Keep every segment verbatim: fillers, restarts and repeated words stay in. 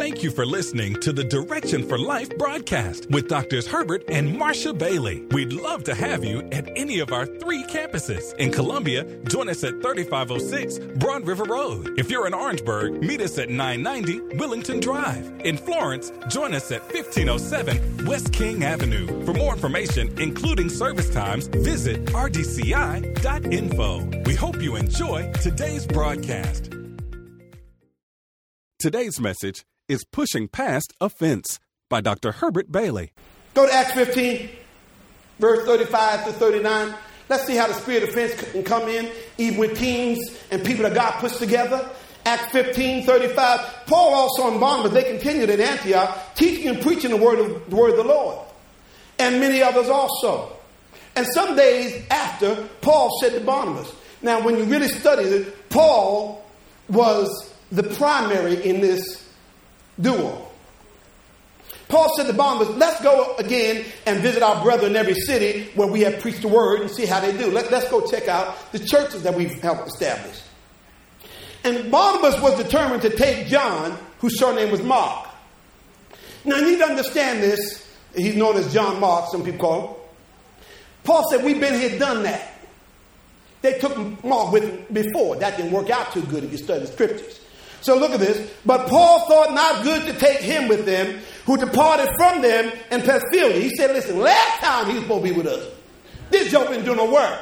Thank you for listening to the Direction for Life broadcast with Doctors Herbert and Marsha Bailey. We'd love to have you at any of our three campuses. In Columbia, join us at thirty-five oh six Broad River Road. If you're in Orangeburg, meet us at nine ninety Willington Drive. In Florence, join us at fifteen oh seven West King Avenue. For more information, including service times, visit r d c i dot info. We hope you enjoy today's broadcast. Today's message is Pushing Past Offense by Doctor Herbert Bailey. Go to Acts fifteen, verse thirty-five to thirty-nine. Let's see how the spirit of offense can come in, even with teams and people that God puts together. Acts fifteen, thirty-five. Paul also and Barnabas, they continued at Antioch, teaching and preaching the word of the word of the Lord. And many others also. And some days after, Paul said to Barnabas. Now, when you really study it, Paul was the primary in this duo. Paul said to Barnabas, let's go again and visit our brethren in every city where we have preached the word and see how they do. Let, let's go check out the churches that we've helped establish. And Barnabas was determined to take John, whose surname was Mark. Now, you need to understand this. He's known as John Mark, some people call him. Paul said, we've been here, done that. They took Mark with him before. That didn't work out too good if you study the scriptures. So look at this. But Paul thought not good to take him with them, who departed from them in Pamphylia. He said, listen, last time he was supposed to be with us, this joke didn't do no work.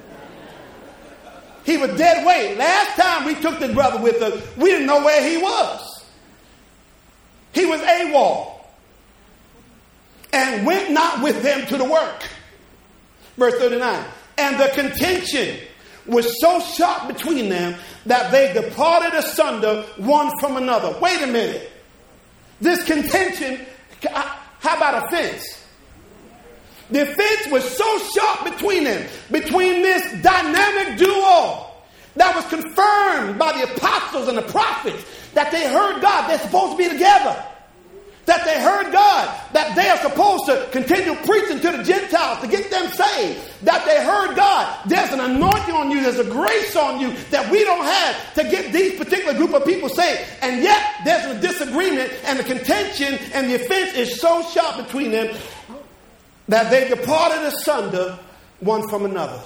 He was dead weight. Last time we took this brother with us, we didn't know where he was. He was AWOL. And went not with them to the work. Verse thirty-nine. And the contention was so sharp between them that they departed asunder one from another. Wait a minute. This contention, how about offense? The offense was so sharp between them, between this dynamic duo that was confirmed by the apostles and the prophets that they heard God. They're supposed to be together. That they heard God, that they are supposed to continue preaching to the Gentiles to get them saved. That they heard God, there's an anointing on you, there's a grace on you that we don't have to get these particular group of people saved. And yet there's a disagreement and the contention and the offense is so sharp between them that they departed asunder one from another.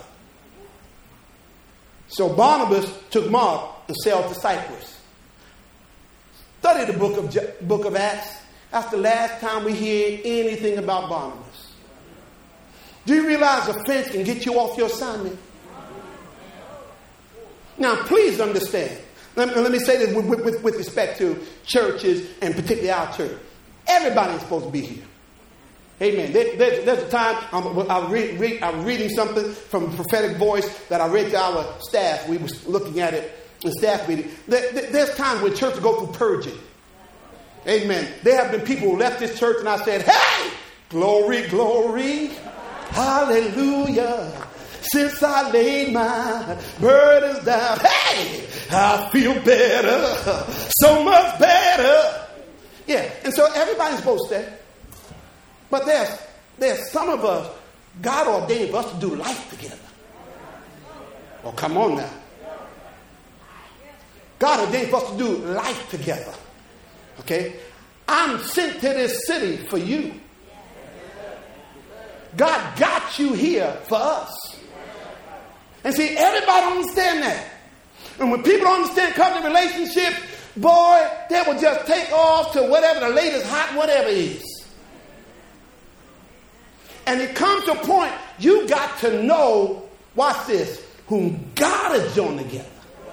So Barnabas took Mark and sailed to Cyprus. Study the book of, book of Acts. That's the last time we hear anything about Barnabas. Do you realize offense can get you off your assignment? Now, please understand. Let me, let me say this with, with, with respect to churches and particularly our church. Everybody's supposed to be here. Amen. There, there's, there's a time I'm, I'm, read, read, I'm reading something from a prophetic voice that I read to our staff. We were looking at it in staff meeting. There, there, there's times when churches go through purging. Amen. There have been people who left this church and I said, hey, glory, glory, hallelujah. Since I laid my burdens down, hey, I feel better, so much better. Yeah, and so everybody's supposed to stay. But there's, there's some of us, God ordained for us to do life together. Oh, come on now. God ordained for us to do life together. Okay, I'm sent to this city for you. God got you here for us. And see, everybody don't understand that. And when people don't understand covenant relationships, boy, they will just take off to whatever the latest hot whatever is. And it comes to a point, you got to know, watch this, whom God has joined together.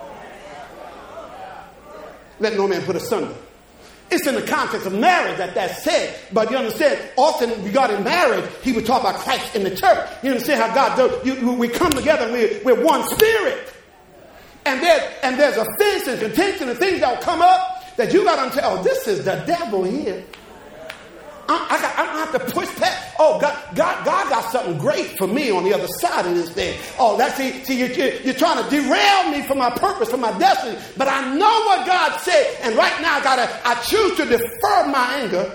Let no man put asunder. It's in the context of marriage that that's said. But you understand, often regarding marriage, he would talk about Christ in the church. You understand how God does. You, we come together and we're, we're one spirit. And, there, and there's offense and contention and things that will come up that you got to understand, oh, this is the devil here. I, I, got, I don't have to push past. Oh, God, God, God got something great for me on the other side of this thing. Oh, that's see, see you're, you're trying to derail me from my purpose, from my destiny. But I know what God said, and right now I gotta. I choose to defer my anger,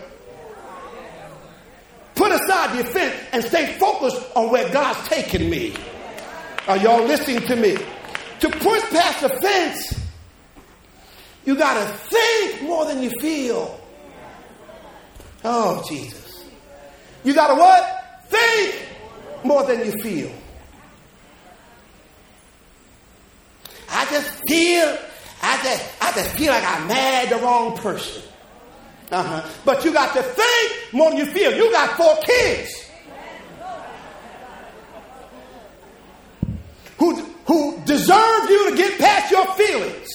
put aside the offense, and stay focused on where God's taking me. Are y'all listening to me? To push past offense, you gotta think more than you feel. Oh, Jesus. You got to what? Think more than you feel. I just feel, I just, I just feel like I married the wrong person. Uh-huh. But you got to think more than you feel. You got four kids who, who deserve you to get past your feelings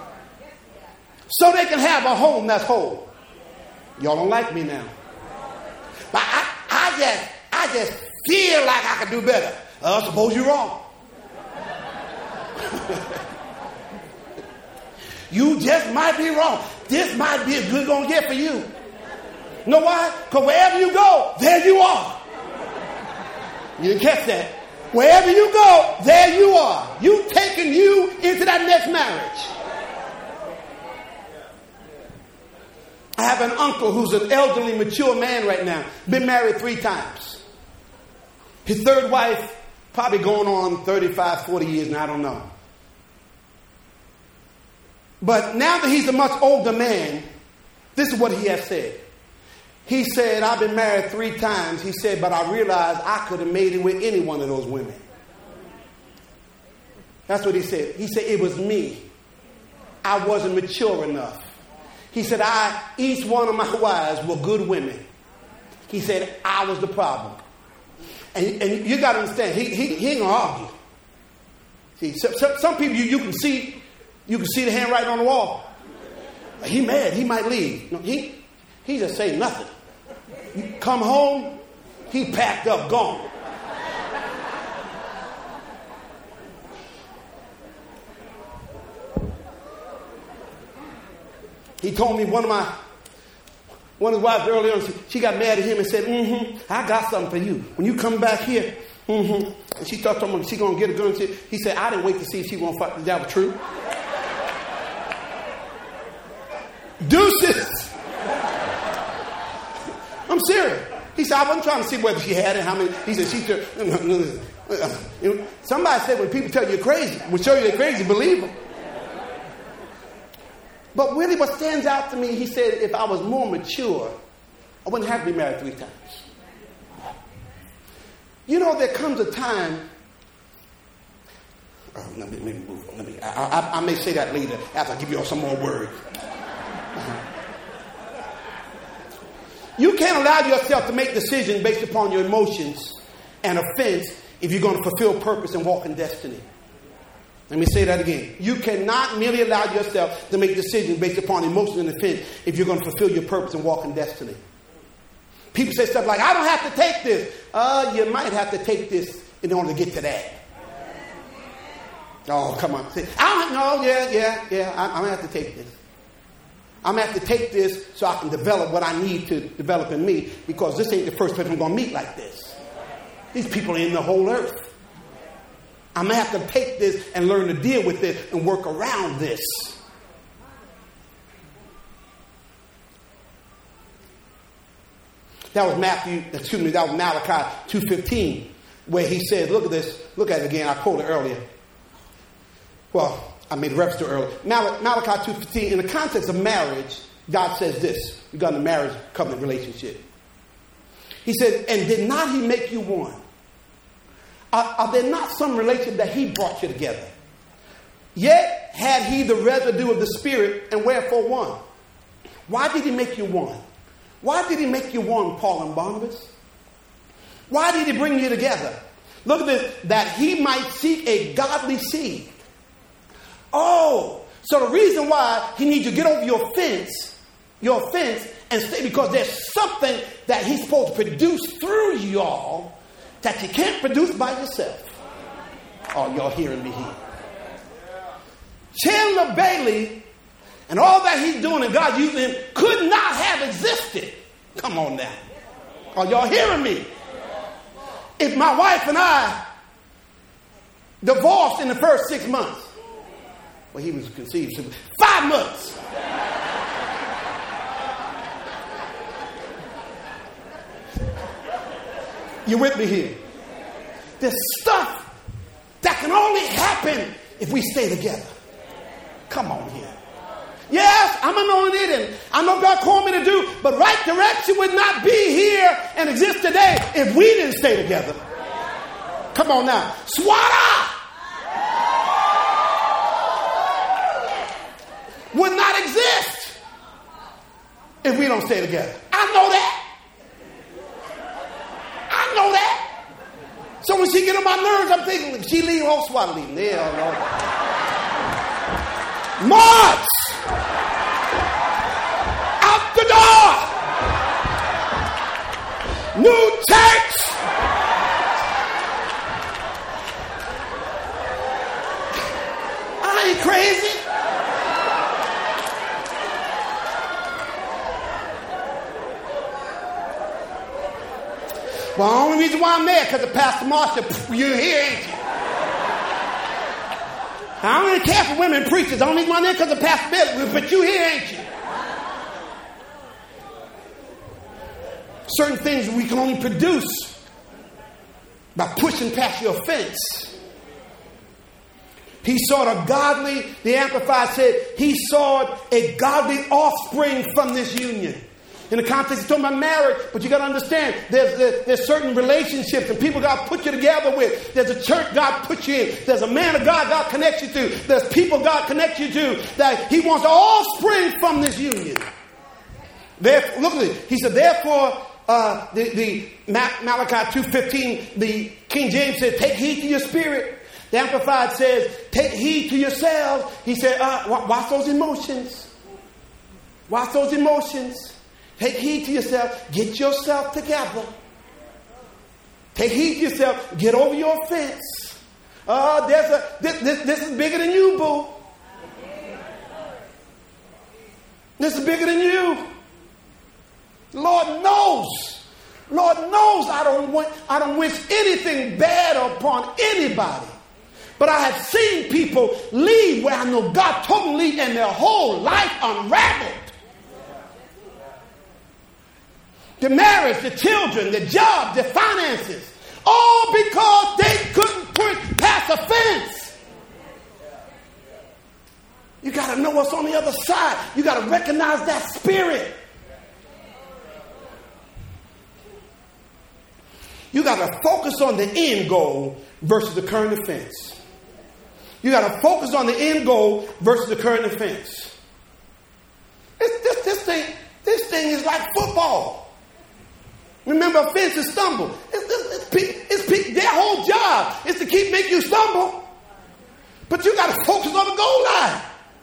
so they can have a home that's whole. Y'all don't like me now. But I, I just, I just feel like I could do better. Uh, suppose you're wrong. You just might be wrong. This might be as good as going to get for you. You know why? Because wherever you go, there you are. You didn't catch that. Wherever you go, there you are. You taking you into that next marriage. I have an uncle who's an elderly, mature man right now. Been married three times. His third wife, probably going on thirty-five, forty years now. I don't know. But now that he's a much older man, this is what he has said. He said, I've been married three times. He said, but I realized I could have made it with any one of those women. That's what he said. He said, it was me. I wasn't mature enough. He said, I, each one of my wives were good women. He said, I was the problem. And, and you got to understand, he, he, he ain't going to argue. See, so, so, some people you, you can see, you can see the handwriting on the wall. He mad. He might leave. No, he, he just say nothing. You come home, he packed up, gone. He told me one of my, one of his wives earlier on, she, she got mad at him and said, mm-hmm, I got something for you. When you come back here, mm-hmm. And she thought someone, she going to get a gun. He said, I didn't wait to see if she going to fight. Is that true? Deuces. I'm serious. He said, I wasn't trying to see whether she had it, how many. He said, she took. Somebody said when people tell you you're crazy, when show you they're crazy, believe them. But really what stands out to me, he said, if I was more mature, I wouldn't have to be married three times. You know, there comes a time. Oh, let me, let me move on. Let me, I, I, I may say that later after I give you all some more words. Uh-huh. You can't allow yourself to make decisions based upon your emotions and offense if you're going to fulfill purpose and walk in destiny. Let me say that again. You cannot merely allow yourself to make decisions based upon emotions and offense if you're going to fulfill your purpose and walk in destiny. People say stuff like, I don't have to take this. Uh, you might have to take this in order to get to that. Oh, come on. Say, I don't know. Yeah, yeah, yeah. I, I'm going to have to take this. I'm going to have to take this so I can develop what I need to develop in me, because this ain't the first person I'm going to meet like this. These people are in the whole earth. I'm going to have to take this and learn to deal with it and work around this. That was Matthew, excuse me, that was Malachi two fifteen, where he said, look at this, look at it again, I quoted earlier. Well, I made reference to it earlier. Mal- Malachi two fifteen, in the context of marriage, God says this regarding the marriage covenant relationship. He said, and did not he make you one? Are, are there not some relationship that he brought you together? Yet had he the residue of the Spirit, and wherefore one? Why did he make you one? Why did he make you one, Paul and Barnabas? Why did he bring you together? Look at this, that he might seek a godly seed. Oh, so the reason why he needs you to get over your offense, your offense, and stay, because there's something that he's supposed to produce through y'all that you can't produce by yourself. Oh, y'all hearing me here? Chandler Bailey and all that he's doing and God using him could not have existed. Come on now. Are y'all hearing me? If my wife and I divorced in the first six months, well, he was conceived so five months. You with me here? There's stuff that can only happen if we stay together. Come on here. Yes, I'm anointed and I know God called me to do, but right direction would not be here and exist today if we didn't stay together. Come on now. SWATA would not exist if we don't stay together. I know that. I know that. So when she get on my nerves, I'm thinking, she leave, all SWATA leaving. Yeah, Lord. March! Out the door! New church! I ain't crazy. Well, the only reason why I'm there because of Pastor Marsha. You're here, ain't you? I don't really care for women preachers. The only reason why I'm there because of Pastor Bill. But you here, ain't you? Certain things we can only produce by pushing past your fence. He sought a godly, the Amplified said, he sought a godly offspring from this union. In the context, he's talking about marriage, but you got to understand, there's, there's, there's certain relationships and people God put you together with. There's a church God put you in. There's a man of God God connects you to. There's people God connects you to that he wants an offspring from this union. Therefore, look at it. He said, therefore, uh, the, the Malachi two fifteen, the King James said, take heed to your spirit. The Amplified says, take heed to yourselves. He said, uh, watch those emotions. Watch those emotions. Take heed to yourself. Get yourself together. Take heed to yourself. Get over your offense. Uh, there's a, this, this, this is bigger than you, boo. This is bigger than you. Lord knows. Lord knows I don't want, I don't wish anything bad upon anybody. But I have seen people leave where I know God told them to leave and their whole life unraveled. The marriage, the children, the job, the finances. All because they couldn't push past a fence. You got to know what's on the other side. You got to recognize that spirit. You got to focus on the end goal versus the current offense. You got to focus on the end goal versus the current offense. This, this, this thing, this thing is like football. Remember, offense is stumble. It's, it's, it's, it's, their whole job is to keep making you stumble. But you got to focus on the goal line.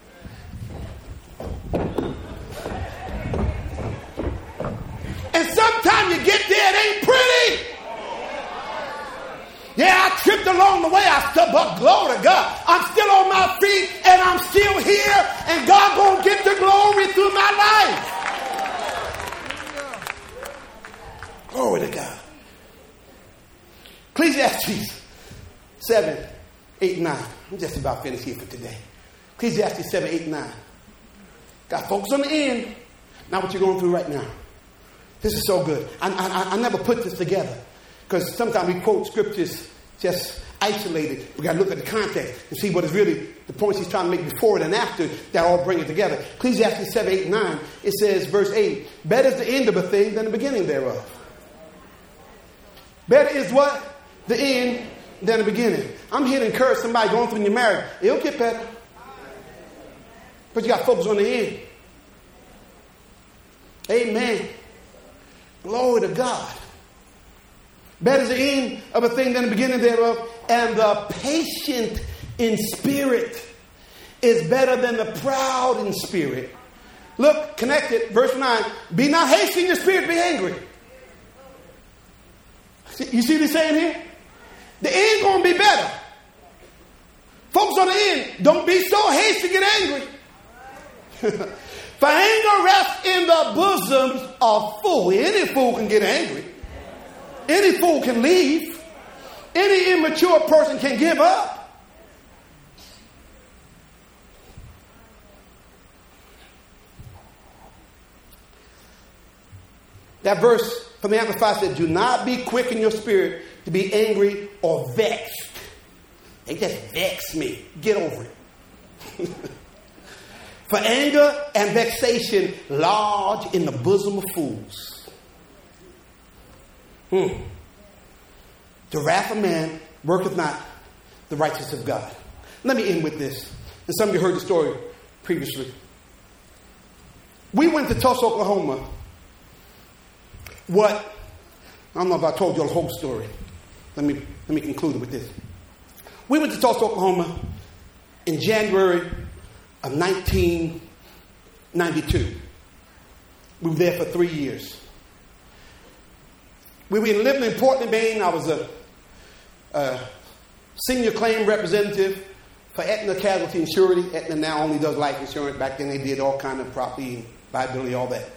And sometimes you get there, it ain't pretty. Yeah, I tripped along the way. I still, but glory to God. I'm still on my feet and I'm still here. And God gonna get the glory through my life. Glory to God. Ecclesiastes seven, eight, nine. I'm just about finished here for today. Ecclesiastes seven, eight, nine. God, focus on the end, not what you're going through right now. This is so good. I, I, I never put this together because sometimes we quote scriptures just isolated. We got to look at the context and see what is really the points he's trying to make before it and after that all bring it together. Ecclesiastes seven, eight, nine. It says, verse eight, better is the end of a thing than the beginning thereof. Better is what? The end than the beginning. I'm here to encourage somebody going through your marriage. It'll get better. But you got to focus on the end. Amen. Glory to God. Better is the end of a thing than the beginning thereof. And the patient in spirit is better than the proud in spirit. Look, connected. Verse nine. Be not hasty in your spirit, be angry. You see what he's saying here? The end going to be better. Focus on the end. Don't be so hasty to get angry. For anger rests in the bosoms of fools. Any fool can get angry. Any fool can leave. Any immature person can give up. That verse from the Amplified said, do not be quick in your spirit to be angry or vexed. They just vex me. Get over it. For anger and vexation lodge in the bosom of fools. Hmm. The wrath of man worketh not the righteousness of God. Let me end with this. And some of you heard the story previously. We went to Tulsa, Oklahoma. What? I don't know if I told you the whole story. Let me, let me conclude it with this. We went to Tulsa, Oklahoma in January of nineteen ninety-two. We were there for three years. We were living in Portland, Maine. I was a, a senior claim representative for Aetna Casualty and Surety. Aetna now only does life insurance. Back then they did all kind of property, liability, all that.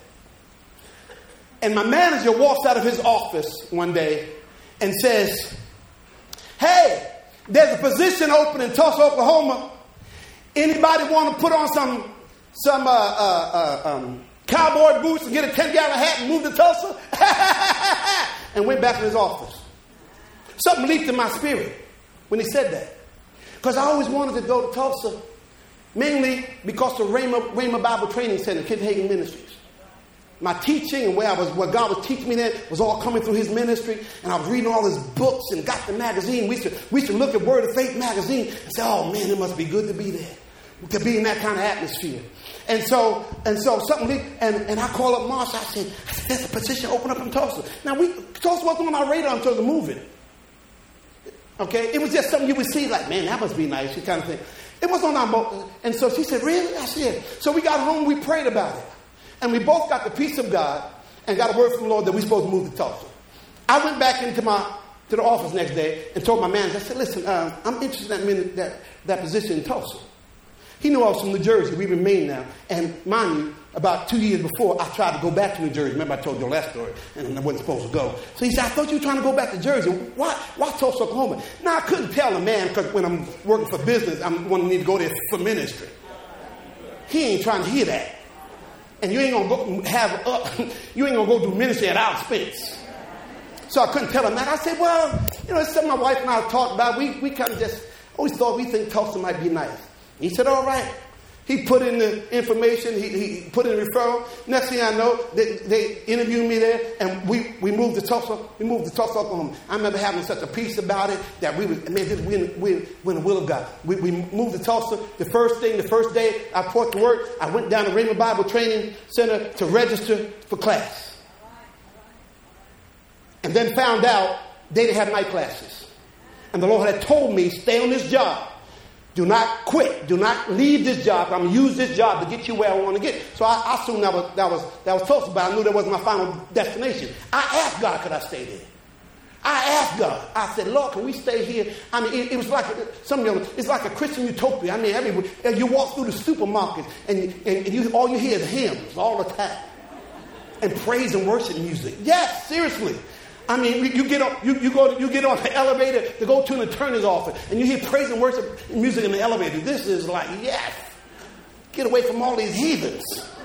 And my manager walks out of his office one day and says, "Hey, there's a position open in Tulsa, Oklahoma. Anybody want to put on some some uh, uh, uh, um, cowboy boots and get a ten-gallon hat and move to Tulsa?" And went back to his office. Something leaped in my spirit when he said that. Because I always wanted to go to Tulsa, mainly because of Rhema, Rhema Bible Training Center, Kent Hagin Ministries. My teaching and where I was, what God was teaching me there was all coming through his ministry. And I was reading all his books and got the magazine. We used to, we used to look at Word of Faith magazine and say, "Oh man, it must be good to be there, to be in that kind of atmosphere." And so, and so something, and, and I called up Marsha. I said, "There's a position open up in Tulsa." Now, we Tulsa wasn't on our radar until the moving. Okay, it was just something you would see, like, man, that must be nice, you kind of thing. It was on our mo- and so she said, "Really?" I said, so we got home, we prayed about it, and we both got the peace of God and got a word from the Lord that we're supposed to move to Tulsa. I went back into my to the office next day and told my manager. I said, "Listen, uh, I'm interested in that, minute, that that position in Tulsa." He knew I was from New Jersey. We remained now. And mind you, about two years before, I tried to go back to New Jersey. Remember I told you the last story, and I wasn't supposed to go. So he said, "I thought you were trying to go back to Jersey. Why, why Tulsa, Oklahoma?" Now, I couldn't tell a man, because when I'm working for business, I'm going to need to go there for ministry. He ain't trying to hear that. And you ain't going to go have uh, you ain't going to go do ministry at our expense. So I couldn't tell him that. I said, "Well, you know, it's something my wife and I talked about. We, we kind of just always thought we think Tulsa might be nice." He said, "All right." He put in the information. He, he put in the referral. Next thing I know, they, they interviewed me there, and we, we moved to Tulsa. We moved to Tulsa, Oklahoma. I remember having such a peace about it that we was, man, this, we in, we, we in the will of God. We, we moved to Tulsa. The first thing, the first day I put to work, I went down to Rhema Bible Training Center to register for class. And then found out they didn't have night classes. And the Lord had told me, "Stay on this job. Do not quit. Do not leave this job. I'm going to use this job to get you where I want to get." So I, I assumed that was, that was, that was Tulsa, but I knew that wasn't my final destination. I asked God, could I stay there? I asked God. I said, "Lord, can we stay here?" I mean, it, it was like, some of you, it's like a Christian utopia. I mean, everywhere. You walk through the supermarkets, and, and, and you, all you hear is hymns all the time. And praise and worship music. Yes, seriously. I mean, you get on, you, you go, you get on the elevator to go to an attorney's office, and you hear praise and worship music in the elevator. This is like, yes, get away from all these heathens.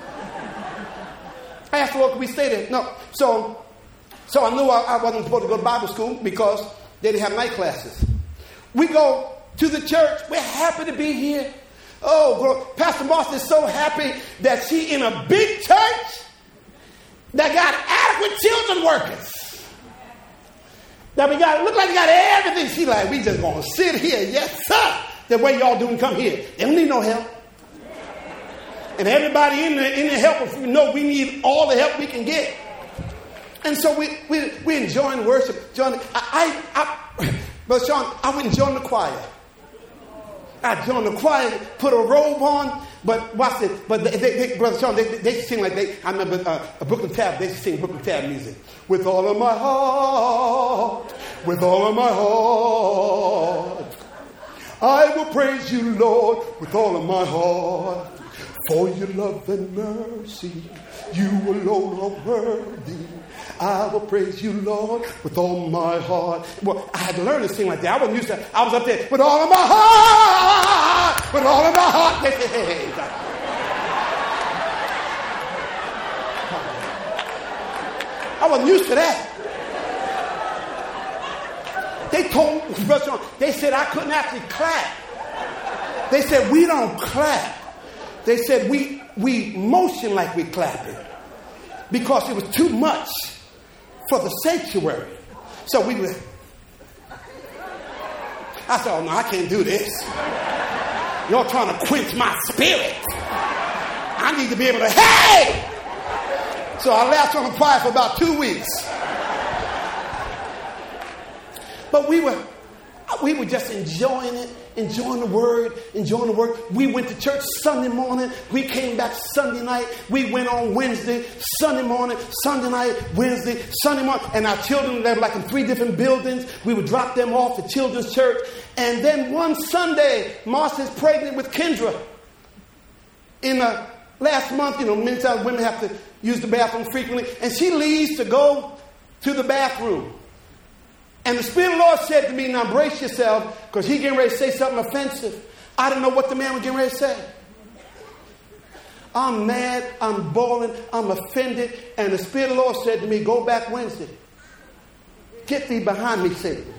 I asked the Lord, "Could we stay there?" No. So, so I knew I, I wasn't supposed to go to Bible school because they didn't have night classes. We go to the church. We're happy to be here. Oh, Pastor Moss is so happy that she in a big church that got adequate children workers. That we got, look like we got everything. She like, "We just gonna sit here, yes sir. The way y'all do and come here. They don't need no help." And everybody in the in the help, you know, we need all the help we can get. And so we we we enjoying worship. John, I, I, I but Sean, I went and joined the choir. I joined the choir, put a robe on. But watch this. But they, they, they, Brother Sean, they, they, they sing like they. I remember uh, a Brooklyn Tab. They sing Brooklyn Tab music. With all of my heart, with all of my heart, I will praise you, Lord, with all of my heart. For your love and mercy, you alone are worthy. I will praise you, Lord, with all my heart. Well, I had to learn to sing like that. I wasn't used to. I was up there with all of my heart, with all of my heart. They said, "Hey, hey, hey." I wasn't used to that. They told me, they said I couldn't actually clap. They said, "We don't clap." They said we we motion like we clapping because it was too much for the sanctuary. So we were. I said, oh no, I can't do this. You're trying to quench my spirit. I need to be able to, hey! So I laughed on the choir for about two weeks. But we were, we were just enjoying it, enjoying the word, enjoying the word. We went to church Sunday morning. We came back Sunday night. We went on Wednesday, Sunday morning, Sunday night, Wednesday, Sunday morning. And our children, they were like in three different buildings. We would drop them off to children's church. And then one Sunday, Marcia's pregnant with Kendra. In the last month, you know, many times women have to use the bathroom frequently. And she leaves to go to the bathroom. And the Spirit of the Lord said to me, now brace yourself, because he getting ready to say something offensive. I didn't know what the man was getting ready to say. I'm mad, I'm boiling, I'm offended. And the Spirit of the Lord said to me, go back Wednesday. Get thee behind me, Satan.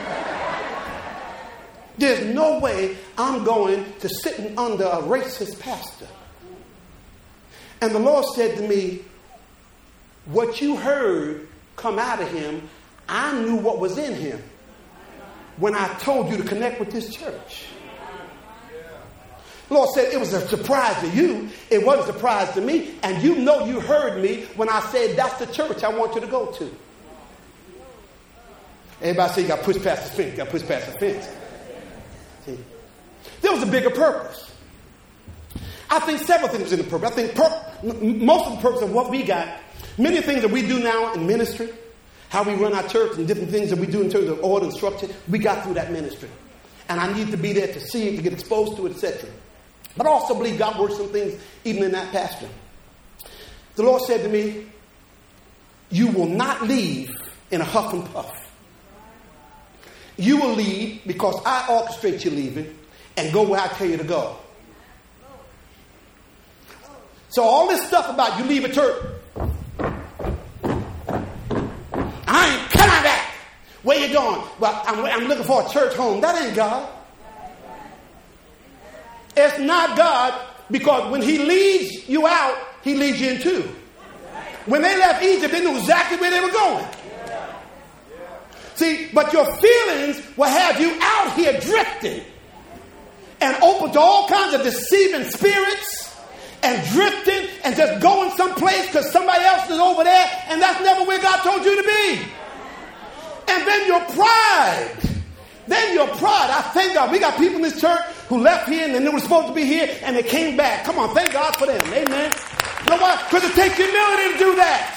There's no way I'm going to sit under a racist pastor. And the Lord said to me, what you heard come out of him, I knew what was in him when I told you to connect with this church. The Lord said it was a surprise to you. It wasn't a surprise to me. And you know you heard me when I said that's the church I want you to go to. Everybody say you got to push past the fence. You got to push past the fence. See? There was a bigger purpose. I think several things in the purpose. I think pur- most of the purpose of what we got, many things that we do now in ministry, how we run our church and different things that we do in terms of order and structure, we got through that ministry. And I need to be there to see it, to get exposed to it, et cetera. But I also believe God works some things even in that pastor. The Lord said to me, you will not leave in a huff and puff. You will leave because I orchestrate you leaving and go where I tell you to go. So all this stuff about you leave a church, I ain't coming back. Where you going? Well, I'm, I'm looking for a church home. That ain't God. It's not God, because when he leads you out, he leads you in too. When they left Egypt, they knew exactly where they were going. See, but your feelings will have you out here drifting and open to all kinds of deceiving spirits and drifting and just going someplace because somebody else is over there, and that's never where God told you to be. And then your pride. Then your pride. I thank God. We got people in this church who left here and they were supposed to be here and they came back. Come on, thank God for them. Amen. You know why? Because it takes humility to do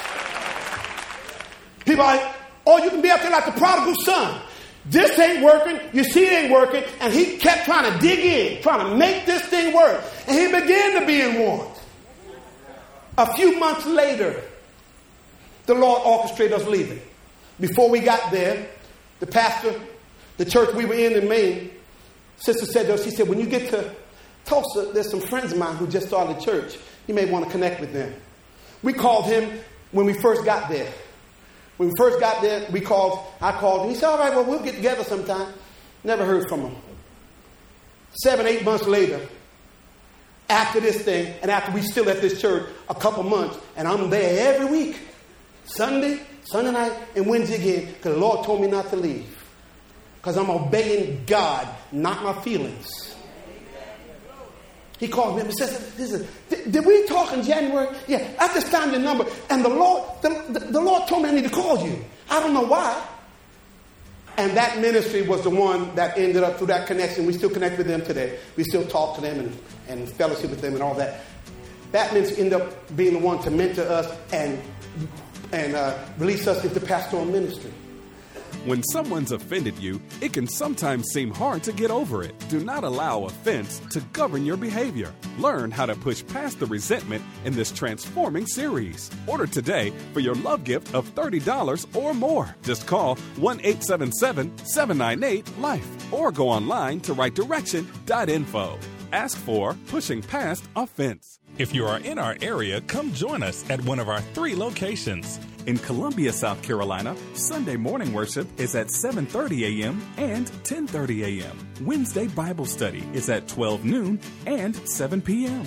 that. People are like, oh, you can be out there like the prodigal son. This ain't working. You see it ain't working. And he kept trying to dig in, trying to make this thing work. And he began to be in want. A few months later, the Lord orchestrated us leaving. Before we got there, the pastor, the church we were in in Maine, sister said to us, she said, when you get to Tulsa, there's some friends of mine who just started a church. You may want to connect with them. We called him when we first got there. When we first got there, we called, I called him. He said, all right, well, we'll get together sometime. Never heard from him. Seven, eight months later, after this thing, and after we still at this church a couple months, and I'm there every week, Sunday, Sunday night, and Wednesday again, because the Lord told me not to leave. Because I'm obeying God, not my feelings. He called me and says, listen, did, did we talk in January? Yeah, at this time the number. And the Lord, the, the, the Lord told me I need to call you. I don't know why. And that ministry was the one that ended up through that connection. We still connect with them today. We still talk to them and, and fellowship with them and all that. That ministry ended up being the one to mentor us and, and uh, release us into pastoral ministry. When someone's offended you, it can sometimes seem hard to get over it. Do not allow offense to govern your behavior. Learn how to push past the resentment in this transforming series. Order today for your love gift of thirty dollars or more. Just call one eight seven seven, seven nine eight, LIFE or go online to right direction dot info. Ask for Pushing Past Offense. If you are in our area, come join us at one of our three locations. In Columbia, South Carolina, Sunday morning worship is at seven thirty a.m. and ten thirty a.m. Wednesday Bible study is at twelve noon and seven p.m.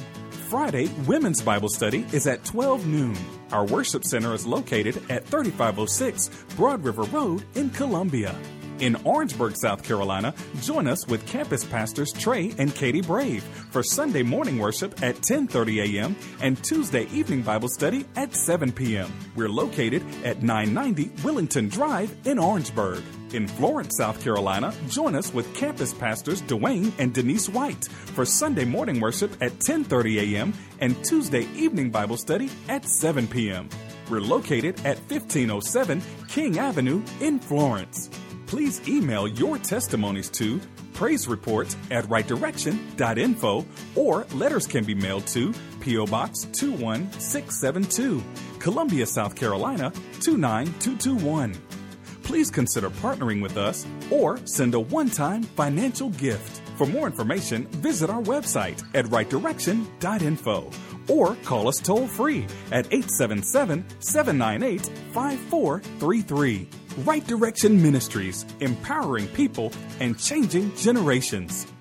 Friday, Women's Bible Study is at twelve noon. Our worship center is located at thirty-five oh six Broad River Road in Columbia. In Orangeburg, South Carolina, join us with campus pastors Trey and Katie Brave for Sunday morning worship at ten thirty a.m. and Tuesday evening Bible study at seven p.m. We're located at nine ninety Willington Drive in Orangeburg. In Florence, South Carolina, join us with campus pastors Dwayne and Denise White for Sunday morning worship at ten thirty a.m. and Tuesday evening Bible study at seven p.m. We're located at fifteen oh seven King Avenue in Florence. Please email your testimonies to praise report at right direction dot info, or letters can be mailed to P O. Box two one six seven two, Columbia, South Carolina two nine two two one. Please consider partnering with us or send a one-time financial gift. For more information, visit our website at right direction dot info or call us toll-free at eight seven seven, seven nine eight, five four three three. Right Direction Ministries, empowering people and changing generations.